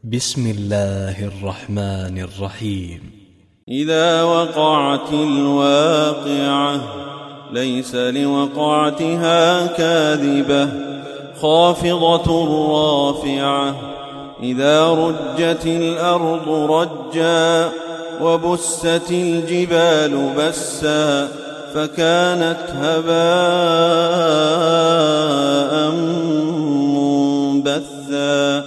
بسم الله الرحمن الرحيم. إذا وقعت الواقعة ليس لوقعتها كاذبة خافضة رافعة إذا رجت الأرض رجا وبست الجبال بسا فكانت هباء منبثا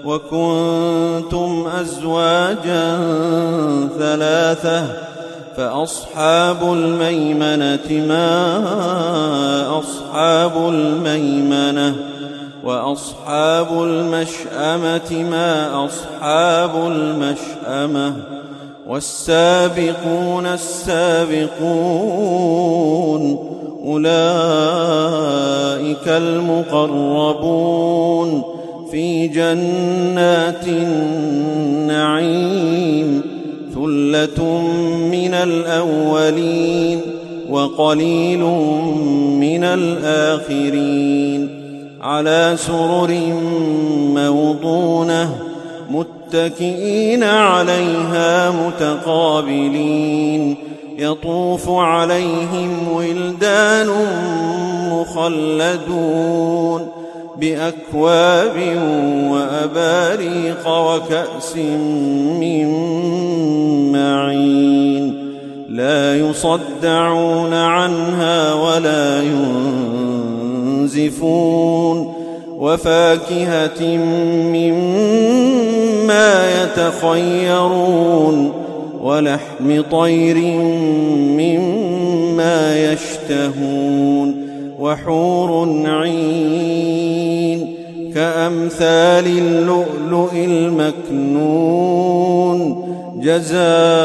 وكنتم أزواجا ثلاثة فأصحاب الميمنة ما أصحاب الميمنة وأصحاب المشأمة ما أصحاب المشأمة والسابقون السابقون أولئك المقربون في جنات النعيم ثلة من الأولين وقليل من الآخرين على سرر موضونة متكئين عليها متقابلين يطوف عليهم ولدان مخلدون بأكواب وأباريق وكأس من معين لا يصدعون عنها ولا ينزفون وفاكهة مما يتخيرون ولحم طير مما يشتهون وحور عين كأمثال اللؤلؤ المكنون جزاء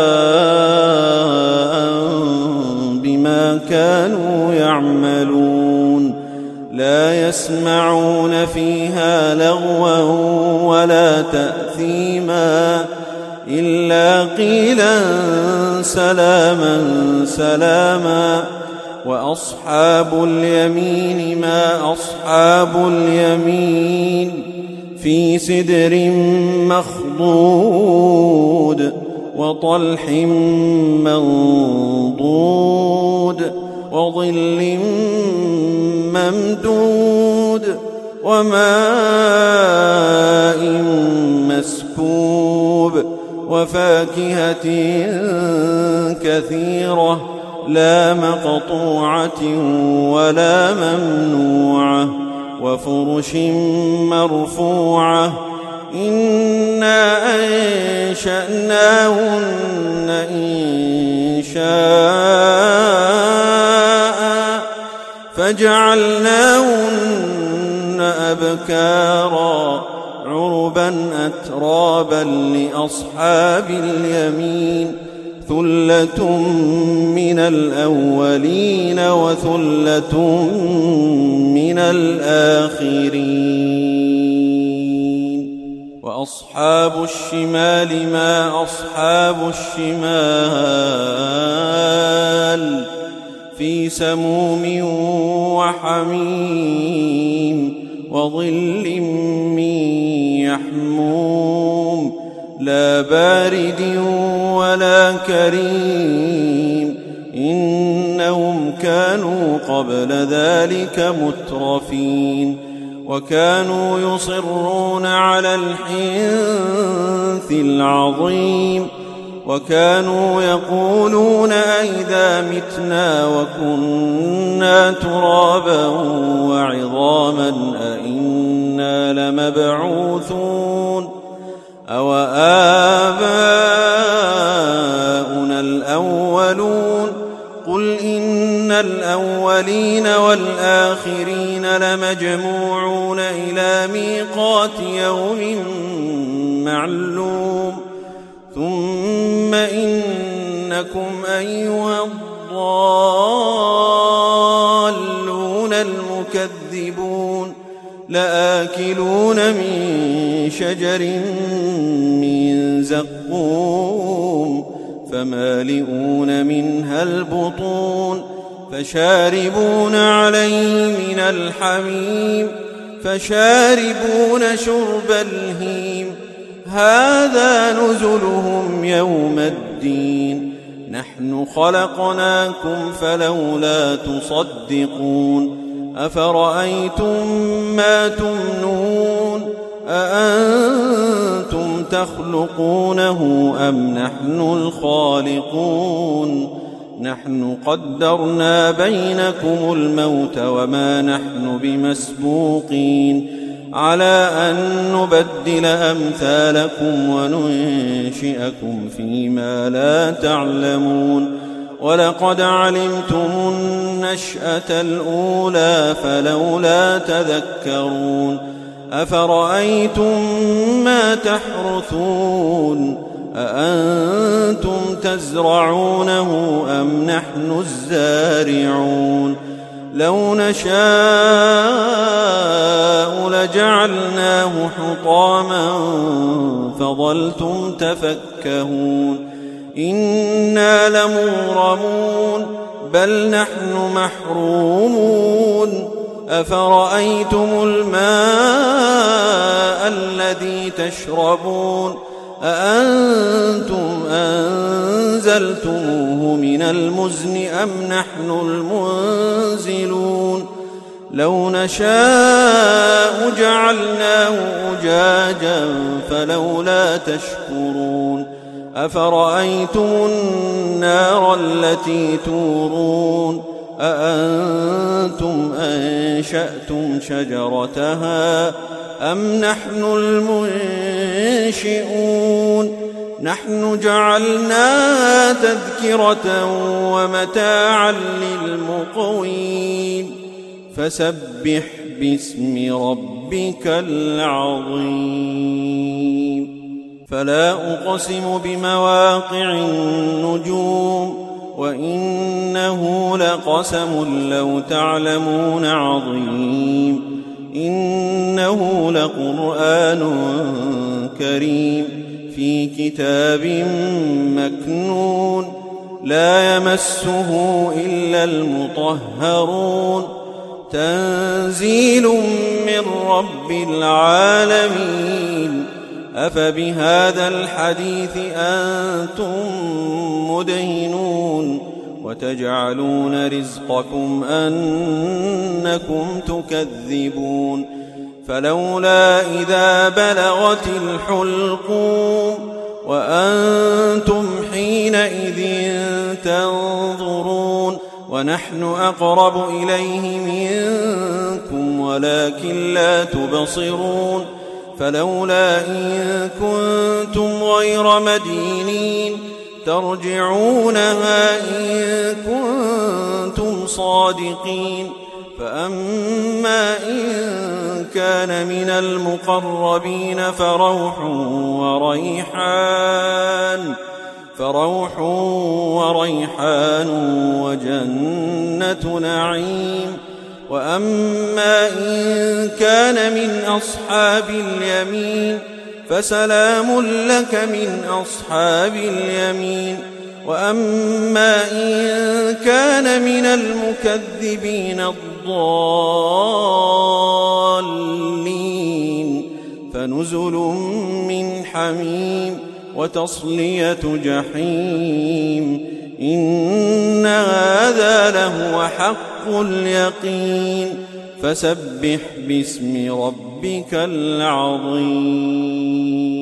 بما كانوا يعملون لا يسمعون فيها لغوا ولا تأثيما إلا قيلا سلاما سلاما وأصحاب اليمين ما أصحاب اليمين في سدر مخضود وطلح منضود وظل ممدود وماء مسكوب وفاكهة كثيرة لا مقطوعة ولا ممنوعة وفرش مرفوعة إنا أنشأناهن إنشاء فجعلناهن أبكارا عربا أترابا لأصحاب اليمين ثلة من الأولين وثلة من الآخرين وأصحاب الشمال ما أصحاب الشمال في سموم وحميم وظل من يحموم لا بارد ولا كريم إنهم كانوا قبل ذلك مترفين وكانوا يصرون على الحنث العظيم وكانوا يقولون أئذا متنا وكنا ترابا وعظاما أئنا لمبعوثون أو آباؤنا الأولون قل إن الأولين والآخرين لمجموعون إلى ميقات يوم معلوم ثم إنكم أيها الضالون المكذبون لآكلون من شجر من زقوم فمالئون منها البطون فشاربون عليه من الحميم فشاربون شرب الهيم هذا نزلهم يوم الدين نحن خلقناكم فلولا تصدقون أفرأيتم ما تمنون أأنتم تخلقونه أم نحن الخالقون نحن قدرنا بينكم الموت وما نحن بمسبوقين على أن نبدل أمثالكم وننشئكم فيما لا تعلمون ولقد علمتم النشأة الأولى فلولا تذكرون أفرأيتم ما تحرثون أأنتم تزرعونه أم نحن الزارعون لو نشاء لجعلناه حطاما فظلتم تفكهون إنا لمغرمون بل نحن محرومون أفرأيتم الماء الذي تشربون أأنتم أنزلتموه من المزن أم نحن المنزلون لو نشاء جعلناه أجاجا فلولا تشكرون أفرأيتم النار التي تورون أأنتم أنشأتم شجرتها أم نحن المنشئون نحن جعلناها تذكرة ومتاعا للمقوين فسبح باسم ربك العظيم فلا أقسم بمواقع النجوم وإنه لقسم لو تعلمون عظيم إنه لقرآن كريم في كتاب مكنون لا يمسه إلا المطهرون تنزيل من رب العالمين أفبهذا الحديث أنتم مدهنون وتجعلون رزقكم أنكم تكذبون فلولا إذا بلغت الحلقوم وأنتم حينئذ تنظرون ونحن أقرب إليه منكم ولكن لا تبصرون فلولا إن كنتم غير مدينين ترجعونها إن كنتم صادقين فأما إن كان من المقربين فروح وريحان وجنة نعيم وأما إن كان من أصحاب اليمين فسلام لك من أصحاب اليمين وأما إن كان من المكذبين الضالين فنزل من حميم وتصلية جحيم إن هذا لهو حق اليقين فسبح باسم ربك العظيم